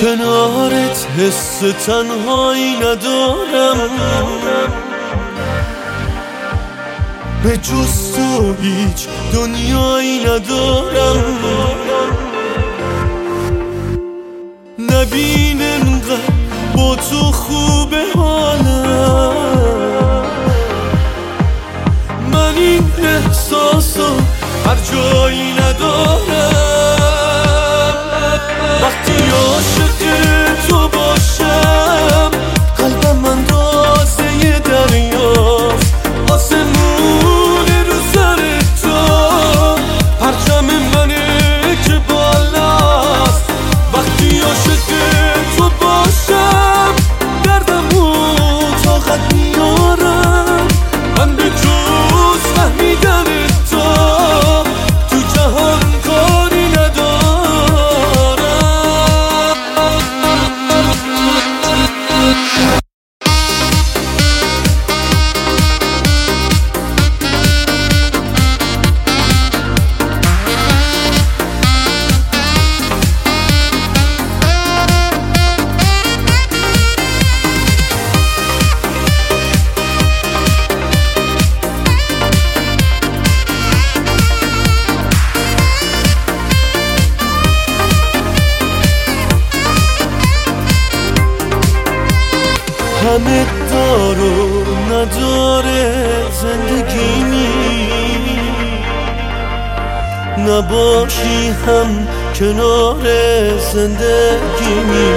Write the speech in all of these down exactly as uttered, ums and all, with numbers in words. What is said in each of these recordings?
کنارت حس تنهایی ندارم، به جز تو هیچ دنیایی ندارم. نبین انقدر با تو خوبه حالم، من این احساسو هر جایی ندارم. وقتی عاشق تو باشم قلبم اندازه ی دریاست، آسمون رو سر تو پرچم منه که بالاست. وقتی عاشق تو باشم دردمو طاقت میارم، من به جز فهمیدن تو تو جهان کاری ندارم. همه دار و نداره زندگیمی، نباشی هم کنار زندگیمی.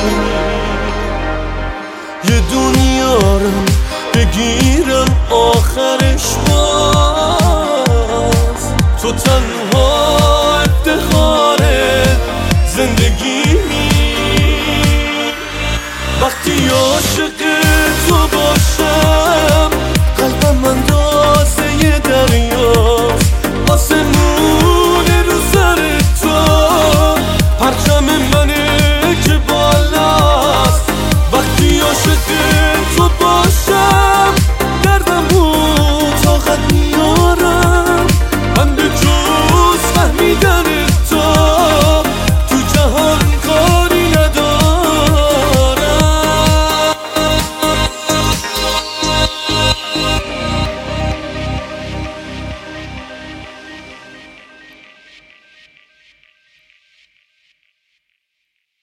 یه دنیارم بگیرم آخرش باز تو تنها